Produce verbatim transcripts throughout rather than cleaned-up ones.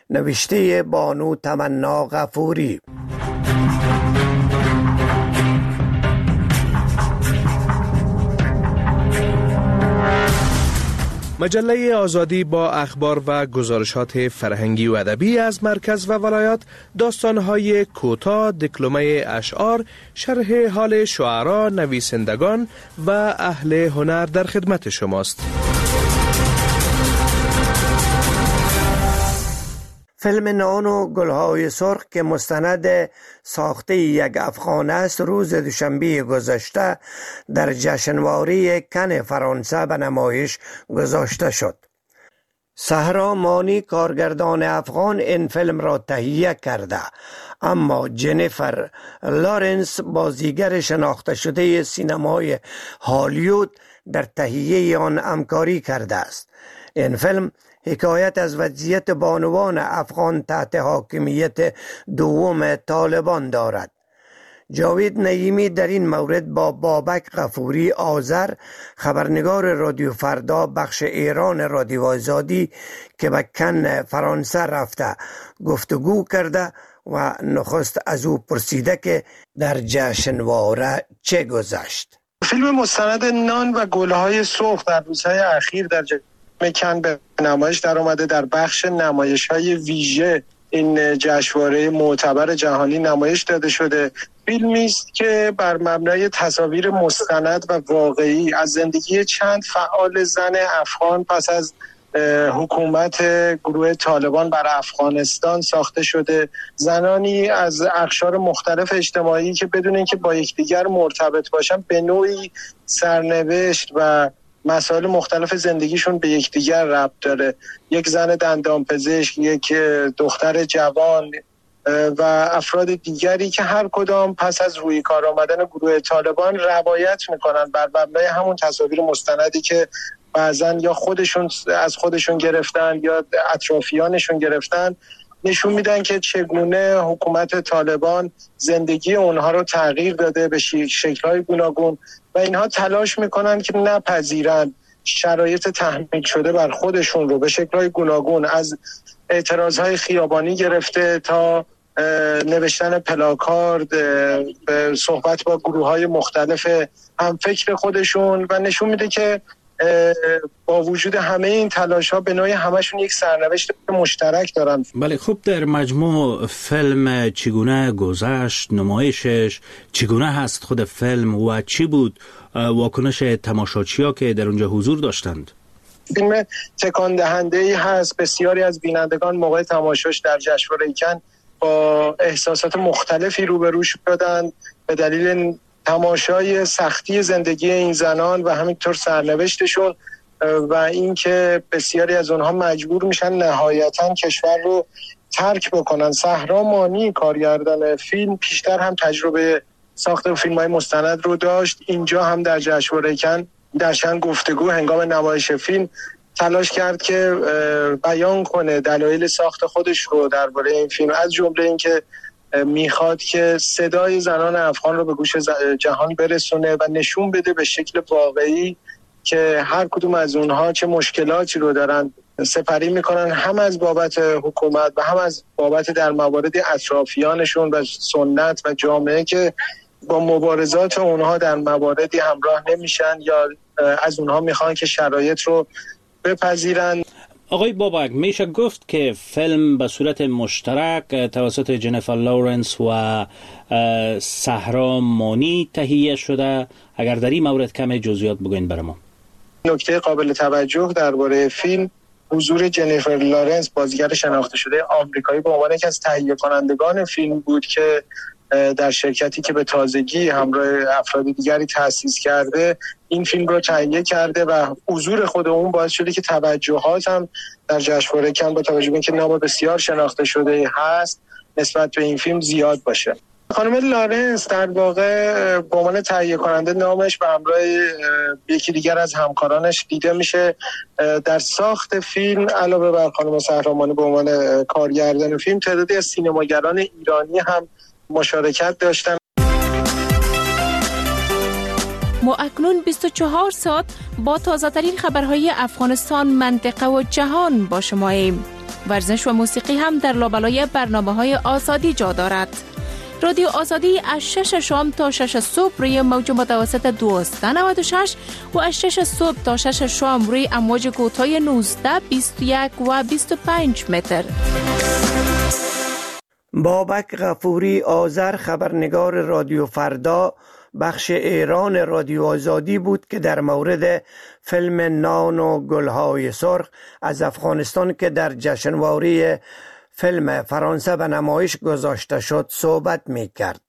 نوشته بانو تمنا غفوری. مجله آزادی با اخبار و گزارشات فرهنگی و ادبی از مرکز و ولایات، داستان‌های کوتاه، دکلمه اشعار، شرح حال شعرا، نویسندگان و اهل هنر در خدمت شماست. فیلم نان و گلهای سرخ که مستند ساخته یک افغان است، روز دوشنبه گذشته در جشنواره کن فرانسه به نمایش گذاشته شد. صحرا مانی کارگردان افغان این فیلم را تهیه کرده، اما جنیفر لارنس بازیگر شناخته شده سینمای هالیوود در تهیه آن همکاری کرده است. این فیلم حکایت از وضعیت بانوان افغان تحت حاکمیت دوم طالبان دارد. جاوید نعیمی در این مورد با بابک غفوری آذر، خبرنگار رادیو فردا بخش ایران رادیو آزادی که به کن فرانسه رفته گفتگو کرده و نخست از او پرسیده که در جشنواره چه گذشت. فیلم مستند نان و گلهای سرخ در روزهای اخیر در کن به نمایش در آمده. در بخش نمایش‌های ویژه این جشنواره معتبر جهانی نمایش داده شده. فیلمی است که بر مبنای تصاویر مستند و واقعی از زندگی چند فعال زن افغان پس از حکومت گروه طالبان بر افغانستان ساخته شده. زنانی از اقشار مختلف اجتماعی که بدون اینکه با یکدیگر مرتبط باشن به نوعی سرنوشت و مسائل مختلف زندگیشون به یکدیگر ربط داره. یک زن دندانپزشک، یک دختر جوان و افراد دیگری که هر کدام پس از روی کار آمدن گروه طالبان روایت میکنن بر مبنای همون تصاویر مستندی که بعضن یا خودشون از خودشون گرفتن یا اطرافیانشون گرفتن، نشون میدن که چگونه حکومت طالبان زندگی اونها رو تغییر داده به شکل‌های گوناگون و اینها تلاش میکنن که نپذیرن شرایط تحمیل شده بر خودشون رو به شکل‌های گوناگون، از اعتراضهای خیابانی گرفته تا نوشتن پلاکارد، صحبت با گروه‌های مختلف همفکر خودشون، و نشون میده که با وجود همه این تلاش ها به نوعی همشون یک سرنوشت مشترک دارن. بله، خوب، در مجموع فیلم چگونه گذشت، نمایشش چگونه هست، خود فیلم و چی بود واکنش تماشاچی‌ها که در اونجا حضور داشتند؟ فیلم تکان دهنده‌ای هست. بسیاری از بینندگان موقع تماشاش در جشنواره کن با احساسات مختلفی روبرو شدند به دلیل تماشای سختی زندگی این زنان و همینطور سرنوشتشون و اینکه بسیاری از اونها مجبور میشن نهایتاً کشور رو ترک بکنن. صحرا مانی کارگردان فیلم پیشتر هم تجربه ساخت فیلم‌های مستند رو داشت. اینجا هم در جشنواره کن در چند گفتگو هنگام نمایش فیلم تلاش کرد که بیان کنه دلایل ساخت خودش رو درباره این فیلم، از جمله اینکه میخواد که صدای زنان افغان رو به گوش جهان برسونه و نشون بده به شکل واقعی که هر کدوم از اونها چه مشکلاتی رو دارن سپری میکنن، هم از بابت حکومت و هم از بابت در موارد اطرافیانشون و سنت و جامعه که با مبارزات اونها در مواردی همراه نمیشن یا از اونها میخوان که شرایط رو بپذیرن. آقای بابک، میشه گفت که فیلم به صورت مشترک توسط جنیفر لورنس و صحرا مانی تهیه شده؟ اگر در این مورد کم جزئیات بگوین برای ما. نکته قابل توجه درباره فیلم حضور جنیفر لورنس، بازیگر شناخته شده آمریکایی، به عنوان یکی از تهیه کنندگان فیلم بود که در شرکتی که به تازگی همراه افراد دیگری تأسیس کرده این فیلم رو تهیه کرده و حضور خود اون باعث شده که توجهات هم در جشنواره کن با توجه به اینکه نام بسیار شناخته شده هست نسبت به این فیلم زیاد باشه. خانم لارنس در واقع به عنوان تهیه کننده نامش به همراه یکی دیگر از همکارانش دیده میشه. در ساخت فیلم علاوه بر خانم صحرا مانی به عنوان کارگردان فیلم، تعدادی از سینماگران ایرانی هم مشارکت داشتن. ما اکنون بیست و چهار ساعت با تازه ترین خبرهای افغانستان، منطقه و جهان با شماییم. ورزش و موسیقی هم در لابلای برنامه‌های آزادی جا دارد. رادیو آزادی از شش شام تا شش صبح روی موج متوسط دویست و نود و شش و از شش صبح تا شش شام روی امواج کوتاه نوزده، بیست و یک و بیست و پنج متر. بابک غفوری آذر، خبرنگار رادیو فردا بخش ایران رادیو آزادی بود که در مورد فیلم نان و گلهای سرخ از افغانستان که در جشنواره فیلم فرانسه به نمایش گذاشته شد صحبت می کرد.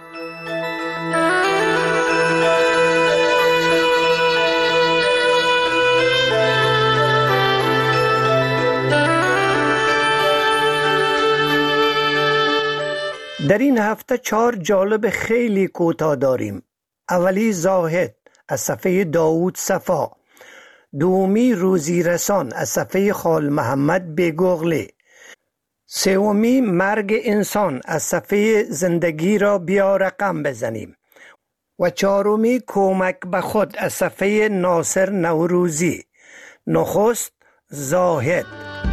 در این هفته چهار جالب خیلی کوتاه داریم. اولی زاهد از صفحه داوود صفا، دومی روزی رسان از صفحه خال محمد بیگوغلی، سومی مرگ انسان از صفحه زندگی را بیا رقم بزنیم و چهارمی کمک به خود از صفحه ناصر نوروزی. نخست زاهد.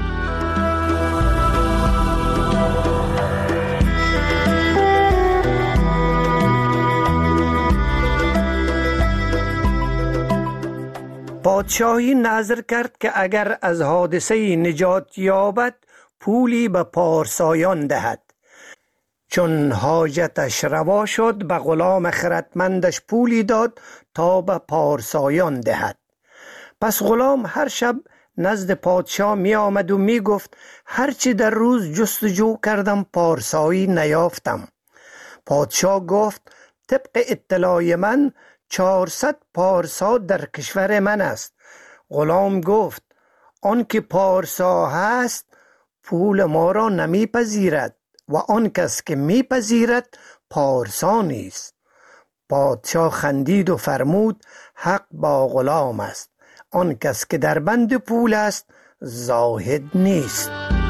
پادشاهی نظر کرد که اگر از حادثه نجات یابد پولی به پارسایان دهد. چون حاجتش روا شد به غلام خردمندش پولی داد تا به پارسایان دهد. پس غلام هر شب نزد پادشاه می آمد و می گفت هرچی در روز جستجو کردم پارسایی نیافتم. پادشاه گفت طبق اطلاع من چهارصد پارسا در کشور من است. غلام گفت آن که پارسا هست پول ما را نمی پذیرد و آن کس که می پذیرد پارسا نیست. پادشاه خندید و فرمود حق با غلام است. آن کس که در بند پول است زاهد نیست.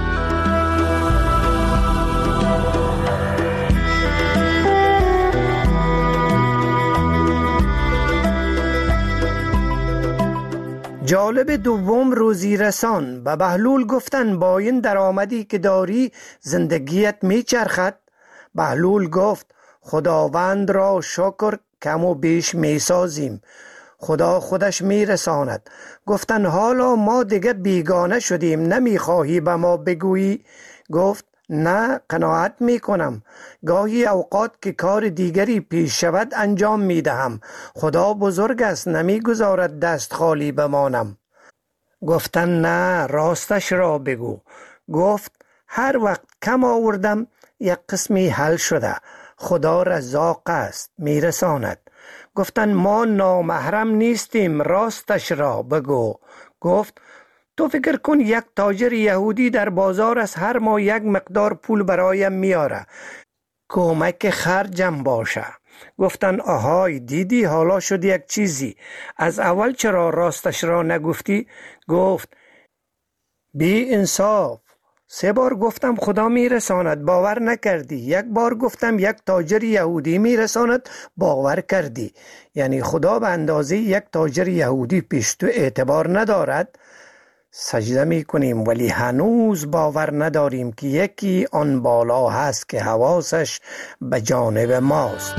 جالب دوم روزی رسان. به بهلول گفتن با این درآمدی که داری زندگیت می چرخد؟ بهلول گفت خداوند را شکر کم و بیش می سازیم، خدا خودش می رساند. گفتن حالا ما دیگه بیگانه شدیم، نمی خواهی به ما بگویی؟ گفت نه، قناعت می کنم. گاهی اوقات که کار دیگری پیش شود انجام می دهم. خدا بزرگ است، نمی گذارد دست خالی بمانم. گفتن نه، راستش را بگو. گفت هر وقت کم آوردم یک قسمی حل شده. خدا رزاق است، می رساند. گفتن ما نامحرم نیستیم، راستش را بگو. گفت تو فکر کن یک تاجر یهودی در بازار از هر ماه یک مقدار پول برایم میاره، کمک خرجم باشه. گفتن آهای دیدی حالا شد یک چیزی، از اول چرا راستش را نگفتی؟ گفت بی انصاف، سه بار گفتم خدا میرساند باور نکردی، یک بار گفتم یک تاجر یهودی میرساند باور کردی. یعنی خدا به اندازه یک تاجر یهودی پیش تو اعتبار ندارد؟ سجده می کنیم ولی هنوز باور نداریم که یکی آن بالا هست که حواسش به جانب ماست.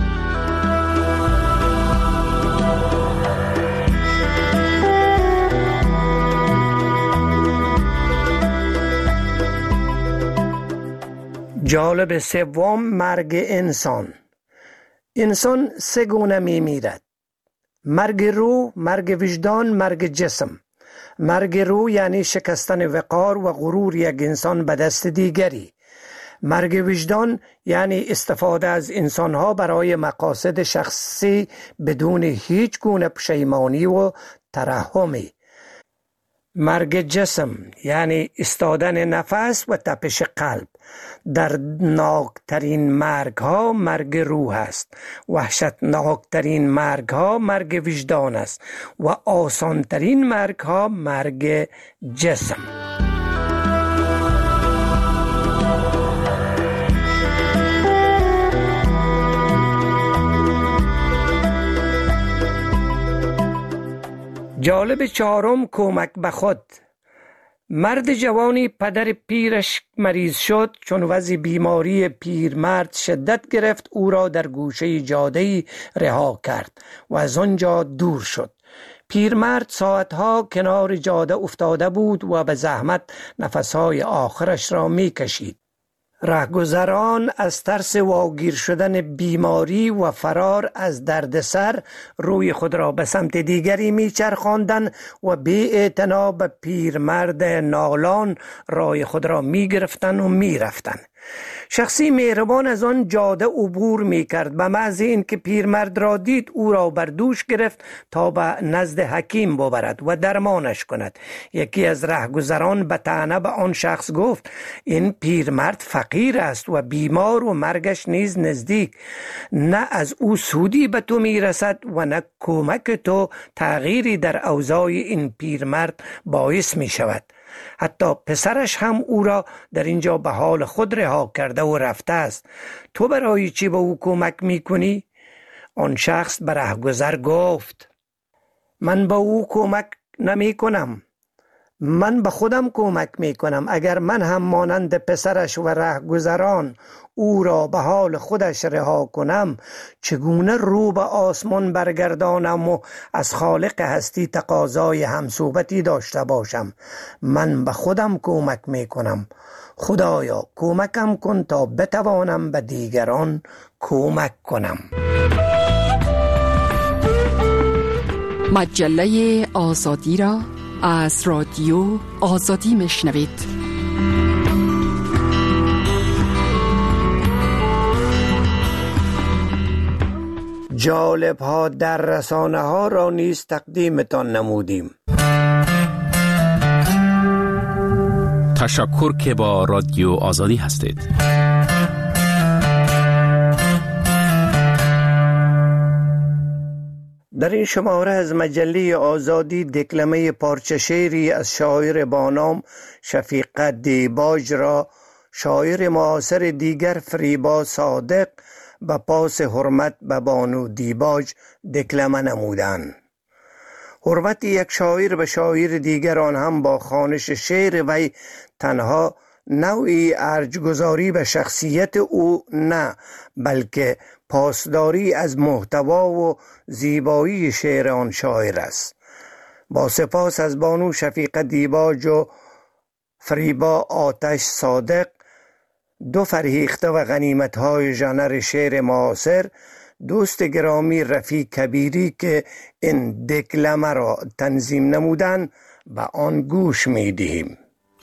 جالب سوم مرگ انسان. انسان سه گونه می میرد: مرگ روح، مرگ وجدان، مرگ جسم. مرگ روح یعنی شکستن وقار و غرور یک انسان به دست دیگری. مرگ وجدان یعنی استفاده از انسانها برای مقاصد شخصی بدون هیچ گونه پشیمانی و ترحمی. مرگ جسم یعنی استادن نفس و تپش قلب. در ناکترین مرگ ها مرگ روح است، وحشتناکترین مرگ ها مرگ وجدان است و آسانترین مرگ ها مرگ جسم. جالب چهارم کمک به خود. مرد جوانی پدر پیرش مریض شد. چون وضع بیماری پیرمرد شدت گرفت، او را در گوشه جاده‌ای رها کرد و از آنجا دور شد. پیرمرد ساعتها کنار جاده افتاده بود و به زحمت نفسهای آخرش را می کشید. رهگذران از ترس واگیر شدن بیماری و فرار از دردسر روی خود را به سمت دیگری می چرخاندند و بی اعتنا به پیرمرد نالان راه خود را می گرفتند و می رفتند. شخصی مهربان از آن جاده عبور می کرد. به محض اینکه پیرمرد را دید، او را بر دوش گرفت تا به نزد حکیم ببرد و درمانش کند. یکی از رهگذران به طعنه به آن شخص گفت: این پیرمرد فقیر است و بیمار و مرگش نیز نزدیک. نه از او سودی به تو می رسد و نه کمک تو تغییری در اوضاع این پیرمرد باعث می شود. حتی پسرش هم او را در اینجا به حال خود رها کرده و رفته است. تو برای چی به او کمک می کنی؟ آن شخص به رهگذر گفت: من به او کمک نمی کنم، من به خودم کمک می کنم. اگر من هم مانند پسرش و رهگذران او را به حال خودش رها کنم، چگونه رو به آسمان برگردانم و از خالق هستی تقاضای همصحبتی داشته باشم؟ من به خودم کمک می کنم. خدایا کمکم کن تا بتوانم به دیگران کمک کنم. مجله آزادی را از رادیو آزادی میشنوید. جالب ها در رسانه ها را نیز تقدیمتان نمودیم. تشکر که با رادیو آزادی هستید. در این شماره از مجله آزادی دکلمه پارچه شعری از شاعر با نام شفیق دیباج را شاعر معاصر دیگر فریبا صادق به پاس حرمت به بانو دیباج دکلمه نمودند. حرمت یک شاعر به شاعر دیگر، آن هم با خوانش شعر وی، تنها نوعی ارجگذاری به شخصیت او نه، بلکه پاسداری از محتوا و زیبایی شعر آن شاعر است. با سپاس از بانو شفیق دیباج و فریبا آتش صادق، دو فرهیخته و غنیمت‌های ژانر شعر معاصر، دوست گرامی رفیع کبیری که این دکلمه را تنظیم نمودند، به آن گوش می‌دهیم.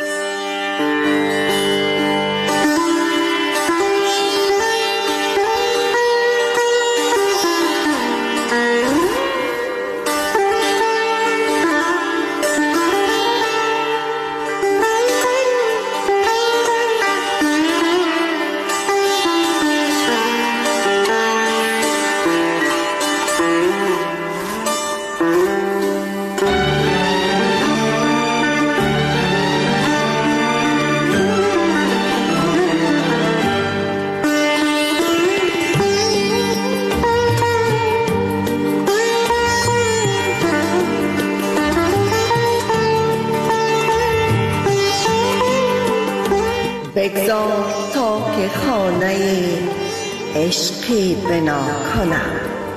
بگذار تا که خانه عشقی بنا کنم،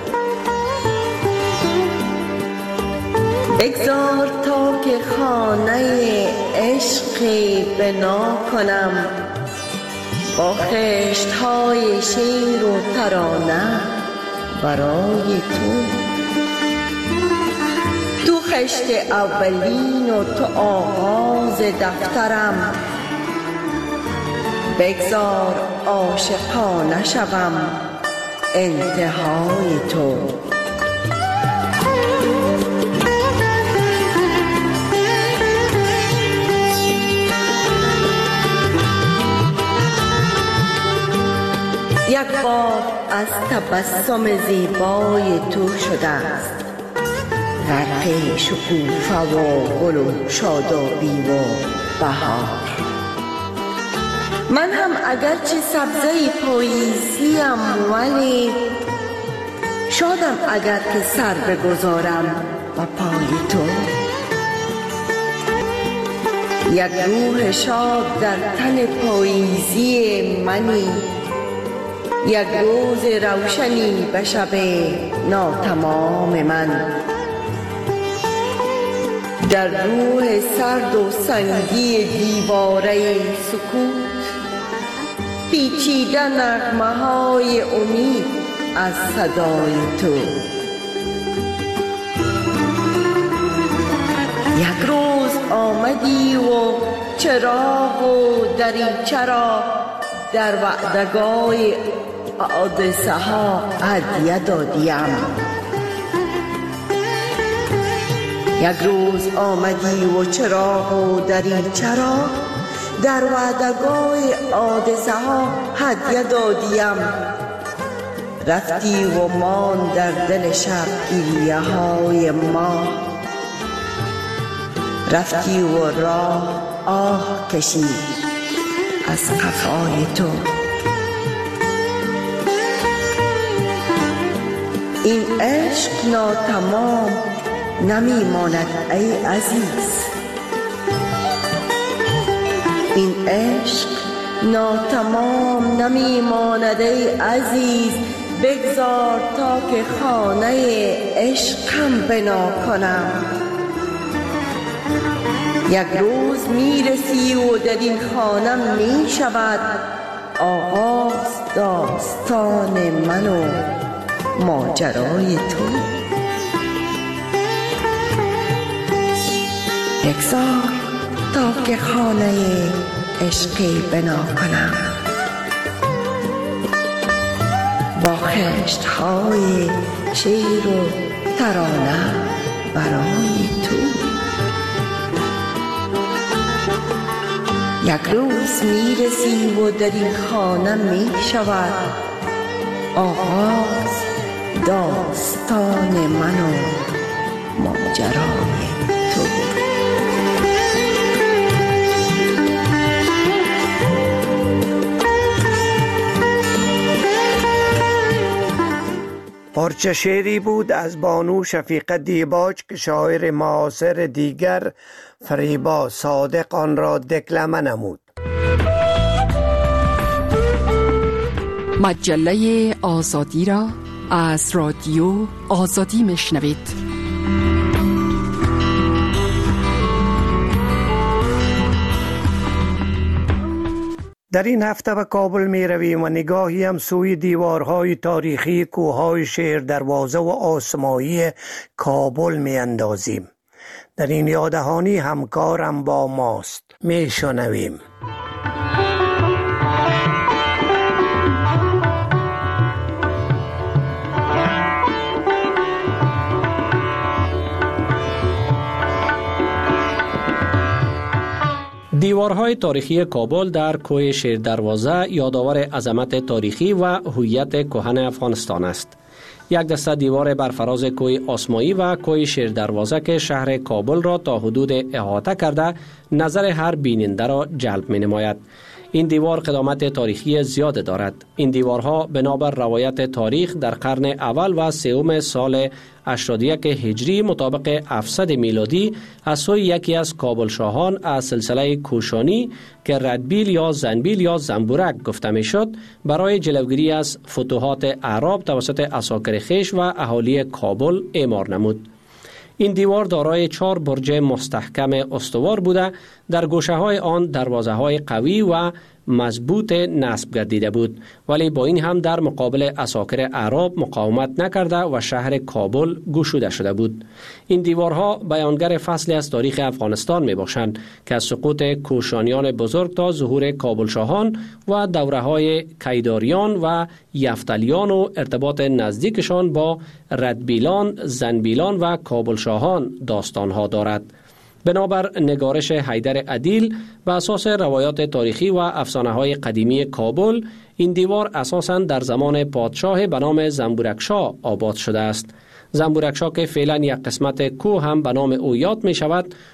بگذار تا که خانه عشقی بنا کنم، با خشت‌های شعر و ترانه برای تو. تو خشت اولین و تو آغاز دفترم، بگذار عاشقانه شوم انتهای تو. یک بار از تبسم زیبای تو شده است، غرق شکوفه و گل و شادابی و بهار. من هم اگرچه سبزه پاییزیم، ولی شادم اگر که سر بگذارم و پای تو. یک روح شاد در تن پاییزی منی، یک روز روشنی به شب ناتمام من. در روح سرد و سنگی دیواره سکوت پیچیده نغمه های امید از صدای تو. یک روز آمدی و چراغ و دریچه را در وعدگاه حادثه ها هدیه دادیم. یک روز آمدی و چراغ و دریچه را در وعدگاه حادثه ها هدیه دادیم. رفتی و مان در دل شب گریه های ما، رفتی و راه آه کشید از قفای تو. این عشق ناتمام نمی ماند ای عزیز، این عشق ناتمام نمی ماند ای عزیز. بگذار تا که خانه عشقم بنا کنم. یک روز می رسی و در این خانه می شود آغاز داستان من و ماجرای تو. بگذار تا که خانه عشقی بنا کنم با خشت های شعر و ترانه برای تو. یک روز می رسی و در این خانه می شود آغاز داستان من و ماجرای تو. پارچه شعری بود از بانو شفیقه دیباج که شاعر معاصر دیگر فریبا صادق آن را دکلمه نمود. مجله آزادی را از رادیو آزادی میشنوید. در این هفته به کابل می رویم و نگاهی هم سوی دیوارهای تاریخی کوههای شیر دروازه و آسمایی کابل می اندازیم. در این یادهانی همکارم با ماست. می شنویم. دیوارهای تاریخی کابل در کوه شیر دروازه یادآور عظمت تاریخی و هویت کهن افغانستان است. یک دسته دیوار برفراز کوه آسمایی و کوه شیر دروازه که شهر کابل را تا حدود احاطه کرده نظر هر بیننده را جلب می نماید. این دیوار قدامت تاریخی زیاد دارد. این دیوارها بنابر روایت تاریخ در قرن اول و سوم سال هشتاد و یک هجری مطابق هفتصد میلادی از سوی یکی از کابل شاهان از سلسله کوشانی که ردبیل یا زنبیل یا زنبورک گفته می شد برای جلوگیری از فتوحات اعراب توسط اساکر خویش و اهالی کابل اعمار نمود. این دیوار دارای چهار برج مستحکم استوار بوده، در گوشه های آن دروازه های قوی و مضبوط نصب گردیده بود، ولی با این هم در مقابل اساکر اعراب مقاومت نکرده و شهر کابل گشوده شده بود. این دیوارها بیانگر فصلی از تاریخ افغانستان می باشند که از سقوط کوشانیان بزرگ تا ظهور کابل شاهان و دوره های کیداریان و یفتلیان و ارتباط نزدیکشان با ردبیلان، زنبیلان و کابل شاهان داستان ها دارد. بنابر نگارش حیدر عدیل به اساس روایات تاریخی و افسانه های قدیمی کابل، این دیوار اساساً در زمان پادشاه به نام زنبورکشاه آباد شده است. زنبورکشاه که فعلا یک قسمت کوه هم به نام او یاد می شود،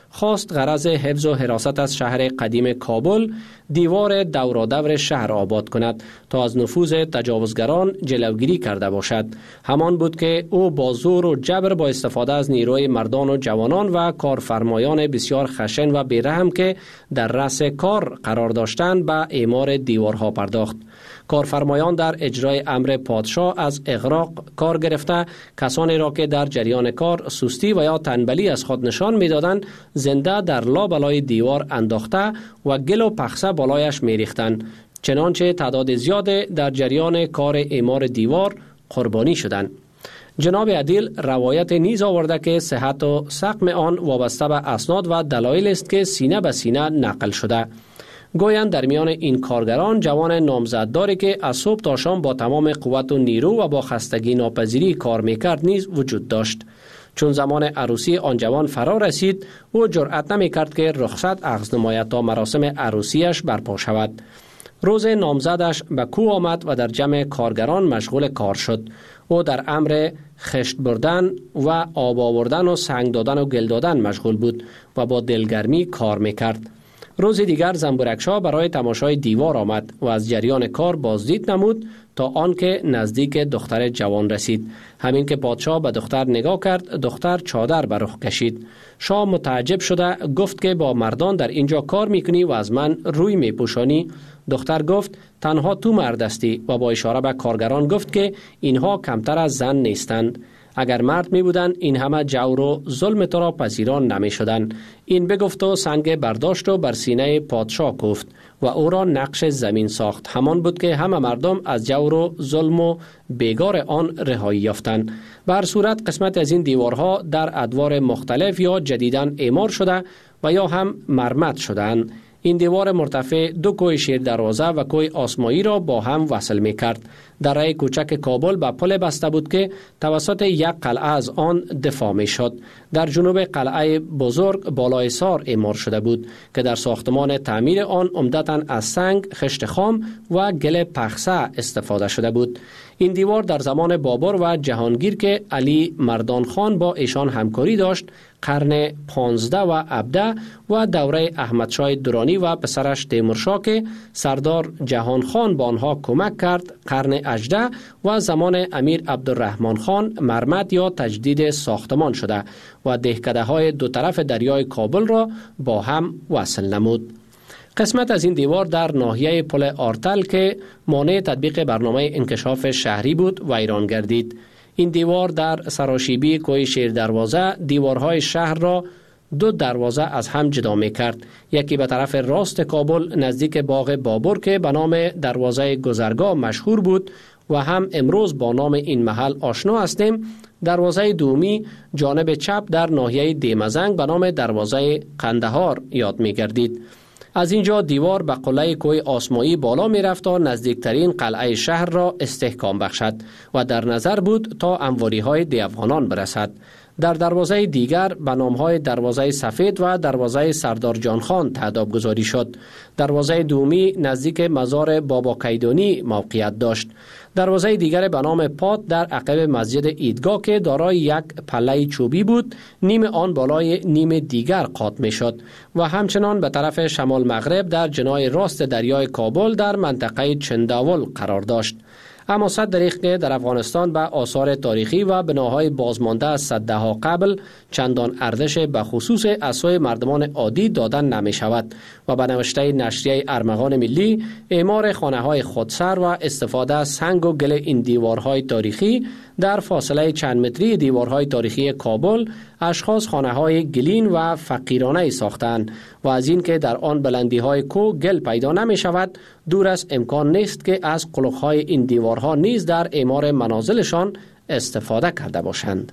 خواست غرض حفظ و حراست از شهر قدیم کابل دیوار دورادور شهر آباد کند تا از نفوذ تجاوزگران جلوگیری کرده باشد. همان بود که او با زور و جبر با استفاده از نیروی مردان و جوانان و کارفرمایان بسیار خشن و بیرحم که در رأس کار قرار داشتند به اعمار دیوارها پرداخت. کارفرمایان در اجرای امر پادشاه از اغراق کار گرفته کسانی را که در جریان کار سستی و یا تنبلی از خود نشان می‌دادند زنده در لابلای دیوار انداخته و گل و پخسه بالایش می‌ریختند، چنانچه تعداد زیاد در جریان کار اعمار دیوار قربانی شدند. جناب عدیل روایت نیز آورده که صحت و سقم آن وابسته به اسناد و دلایل است که سینه به سینه نقل شده. گویند در میان این کارگران جوان نامزدداری که از صبح تا شام با تمام قوت و نیرو و با خستگی ناپذیری کار میکرد نیز وجود داشت. چون زمان عروسی آن جوان فرا رسید، او جرأت نمیکرد که رخصت اخذ نماید تا مراسم عروسیش برپا شود. روز نامزدش به کوه آمد و در جمع کارگران مشغول کار شد. او در امر خشت بردن و آب آوردن و سنگ دادن و گل دادن مشغول بود و با دلگرمی کار میکرد. روز دیگر زنبورکشا برای تماشای دیوار آمد و از جریان کار بازدید نمود تا آنکه نزدیک دختر جوان رسید. همین که پادشاه به دختر نگاه کرد، دختر چادر بر رخ کشید. شاه متعجب شده گفت که با مردان در اینجا کار میکنی و از من روی میپوشانی؟ دختر گفت تنها تو مرد هستی و با اشاره به کارگران گفت که اینها کمتر از زن نیستند. اگر مرد می بودند این همه جور و ظلم تو را پذیران نمی شدند. این بگفت و سنگ برداشت و بر سینه پادشاه کوفت و او را نقش زمین ساخت. همان بود که همه مردم از جور و ظلم و بیگار آن رهایی یافتند. به هر صورت قسمت از این دیوارها در ادوار مختلف یا جدیداً اعمار شده و یا هم مرمت شدند. این دیوار مرتفع دو کوه شیر دروازه و کوه آسمایی را با هم وصل می کرد. دره کوچک کابل به پل بسته بود که توسط یک قلعه از آن دفاع می شد. در جنوب قلعه بزرگ بالای سار اعمار شده بود که در ساختمان تعمیر آن عمدتاً از سنگ، خشت خام و گل پخسه استفاده شده بود. این دیوار در زمان بابر و جهانگیر که علی مردان خان با ایشان همکاری داشت، قرن پانزده و عبده و دوره احمدشاه درانی و پسرش تیمورشاه که سردار جهان خان با آنها کمک کرد، قرن هجده و زمان امیر عبدالرحمن خان مرمت یا تجدید ساختمان شده و دهکده های دو طرف دریای کابل را با هم وصل نمود. قسمت از این دیوار در ناحیه پل آرتل که مانع تطبیق برنامه انکشاف شهری بود ویران گردید. این دیوار در سراشیبی کوه شیر دروازه دیوارهای شهر را دو دروازه از هم جدا می کرد. یکی به طرف راست کابل نزدیک باغ بابر که به نام دروازه گذرگاه مشهور بود و هم امروز با نام این محل آشنا هستیم. دروازه دومی جانب چپ در ناحیه دیمزنگ به نام دروازه قندهار یاد می گردید. از اینجا دیوار به قلعه کوه آسمایی بالا می رفت تا نزدیکترین قلعه شهر را استحکام بخشد و در نظر بود تا انواری های دیوانان برسد. در دروازه دیگر به نامهای دروازه سفید و دروازه سردار جان خان تعداد گذاری شد. دروازه دومی نزدیک مزار بابا کیدانی موقعیت داشت. دروازه دیگر به نام پات در عقب مسجد ایدگاه که دارای یک پله چوبی بود، نیم آن بالای نیم دیگر قاط می شد و همچنان به طرف شمال مغرب در جناح راست دریای کابل در منطقه چنداول قرار داشت. اما صد دریغ که در افغانستان به آثار تاریخی و بناهای بازمانده از صدها قبل چندان ارزش به خصوص از سوی مردمان عادی دادن نمی شود و به نوشته نشریه ارمغان ملی اعمار خانه های خودسر و استفاده از سنگ و گل این دیوارهای تاریخی در فاصله چند متری دیوارهای تاریخی کابل اشخاص خانه های گلین و فقیرانه ساختند و از این که در آن بلندی های کو گل پیدا نمی شود دور از امکان نیست که از قلوق های این دیوارها نیز در اعمار منازلشان استفاده کرده باشند.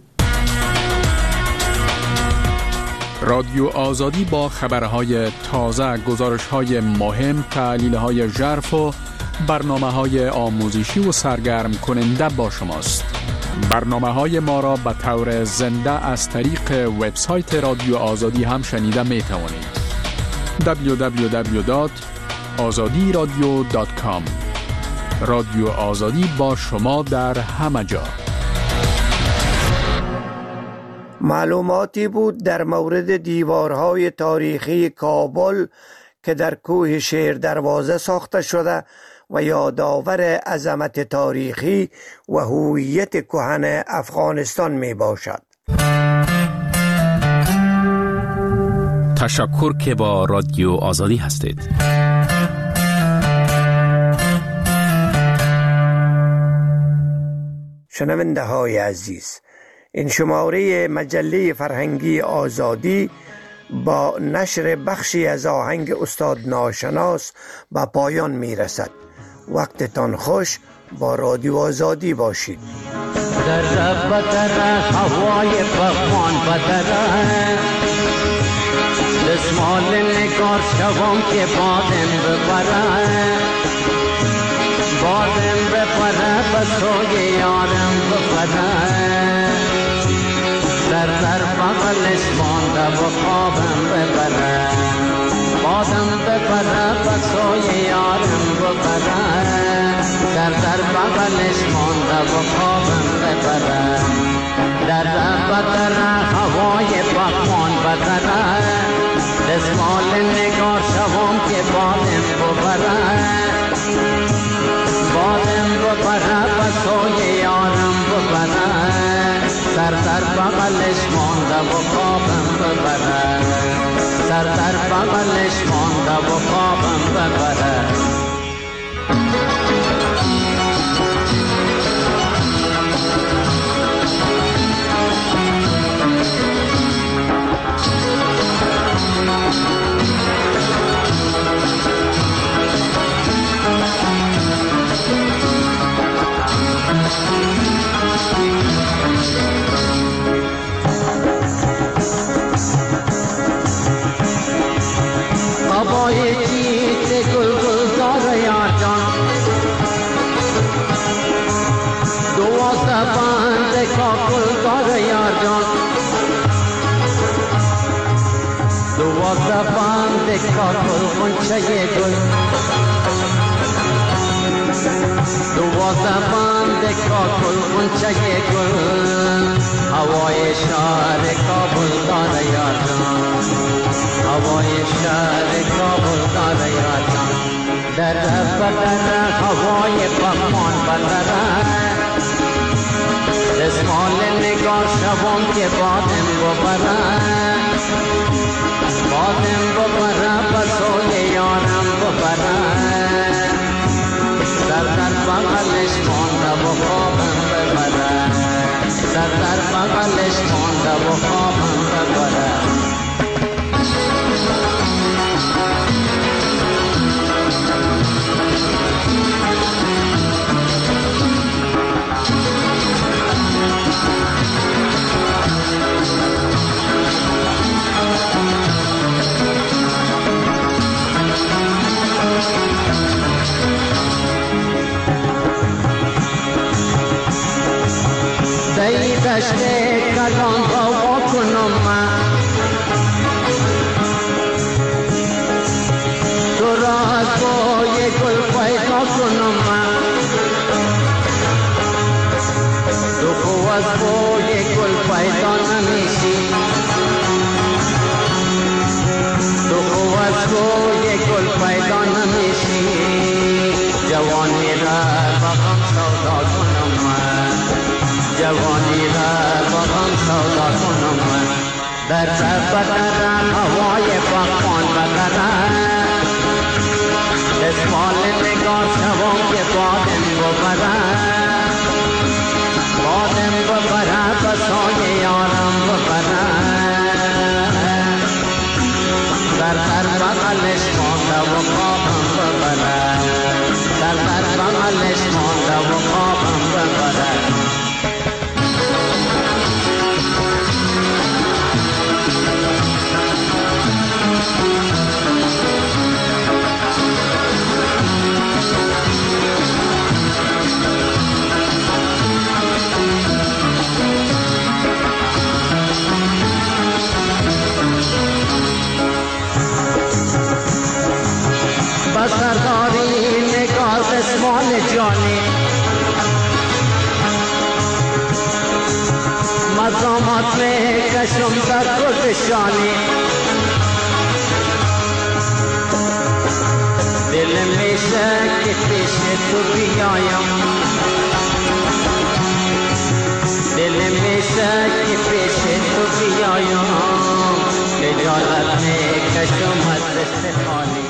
رادیو آزادی با خبرهای تازه، گزارش‌های مهم، تحلیل‌های ژرف و برنامه‌های آموزشی و سرگرم کننده با شماست. برنامه‌های ما را به طور زنده از طریق وبسایت رادیو آزادی هم شنیده می‌توانید. دبلیو دبلیو دبلیو دات آزادی رادیو دات کام. رادیو آزادی با شما در همه جا. معلوماتی بود در مورد دیوارهای تاریخی کابل که در کوه شیر دروازه ساخته شده و یادآور عظمت تاریخی و هویت کهن افغانستان می باشد. تشکر که با رادیو آزادی هستید. شنونده های عزیز، این شماره مجله فرهنگی آزادی با نشر بخشی از آهنگ استاد ناشناس به پایان می رسد. وقتتان خوش، با رادیو آزادی باشید. در بدر هوای بخوان بدر دسمال نگار شوام که بادم ببره بادم ببره بسوی یارم ببره در در بغلش مانده و خوابم ببره بادم ببره بسوی یارم ببره در در بغلش مانده و خوابم ببره در بدر هوای بخوان بدره دسمال نگار شوام که بادم ببره بادم ببره بسوی یارم ببره سر در بغلش مانده و خوابم ببره سر در بغلش مانده و خوابم ببره هوای چیت گل گلزار یار جان دوازده بند کاکلزار یار جان دوازده بند کاکل غنچه گل دوازده بند کاکل غنچه گل هوای شهر کابل دار یار جان هوای شهر کابل دار یار جان در بدر هوای بخوان بدر دسمال نگار شوام که بادم ببره بادم ببره بسوی یارم ببره در در بغلش مانده و خوابم ببره در در بغلش مانده و خوابم ببره دی دشت کلان هوا کنم من تو را از بوی گل پیدا کنم من تو خو از بوی گل پیدا نمیشی تو خو از بوی گل پیدا نمیشی جوانی را بغم سودا کنم من جوانی را بغم سودا کنم من در بدر هوای بخوان بدر دسمال نگار شوام که بادم ببره بادم ببره بسوی یارم ببره در در بغلش مانده و خوابم ببره در در بغلش مانده و خوابم ببره بسرداری نگار دسمال جانی مزامات میں کشم در گلشانی دل میشه که پیش تو بیایم دل میشه که پیش تو بیایم خجالت میکشم از دست خالی